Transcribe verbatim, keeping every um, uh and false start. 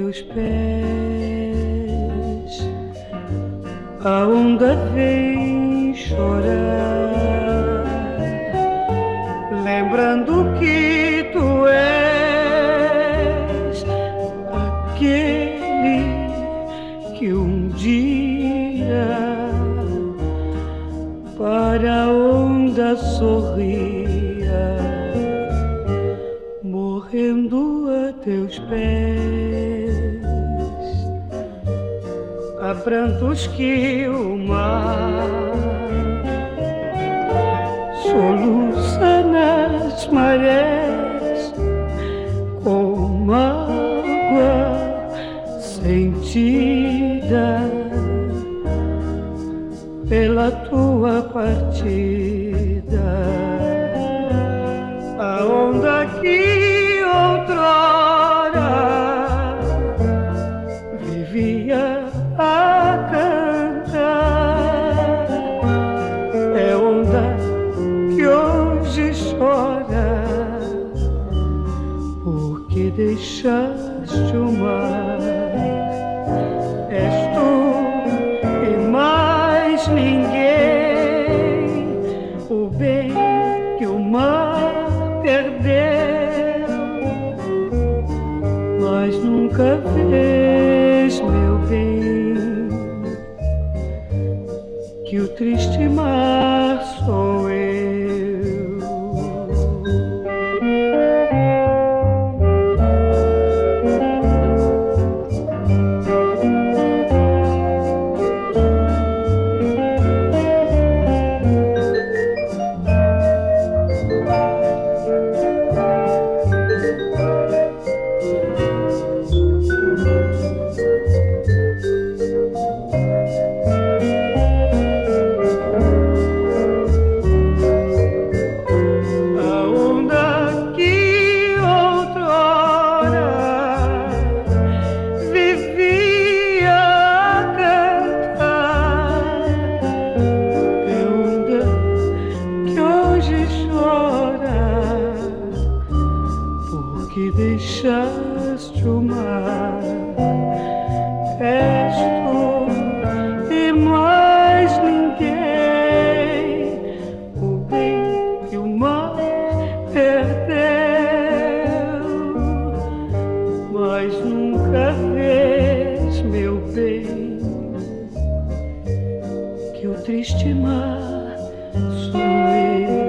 teus pés. A onda vem chorar, lembrando que tu és aquele que um dia para a onda sorria, morrendo a teus pés. Há prantos que o mar soluça nas marés, como água sentida pela tua partida. A onda que outrora vivia a cantar é onda que hoje chora, porque deixaste o mar. És tu e mais ninguém, o bem que o mar perdeu, mas nunca vês, meu bem, que o triste mar sou eu. Que deixaste o mar. És tu e mais ninguém, o bem que o mar perdeu, mas nunca vês, meu bem, que o triste mar sou eu.